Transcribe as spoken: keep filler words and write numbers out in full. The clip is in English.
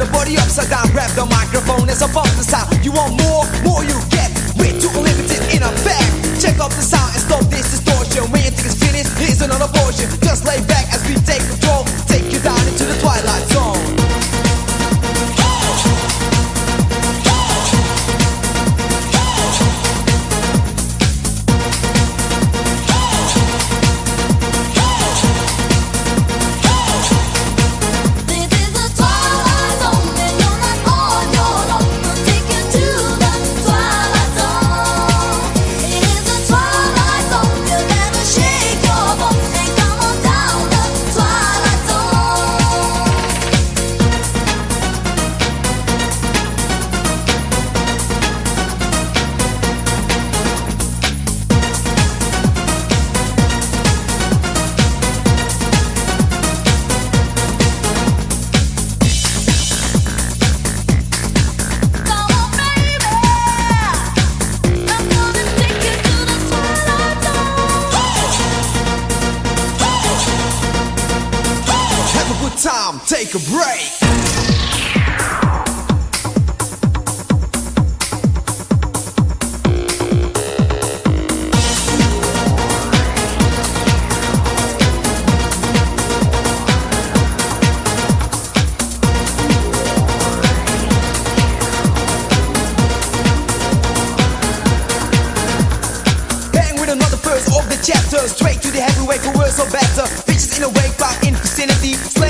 the body upside down, grab the microphone, it's above the sound. You want more, more you get, way too limited in effect. Check up the sound and stop this distortion. When you think it's finished, here's another portion. Just lay back as we take control, take you down into the twilight zone. Time, take a break. Bang with another verse of the chapter, straight to the heavyweight for worse or better. Bitches in a wake, back in vicinity.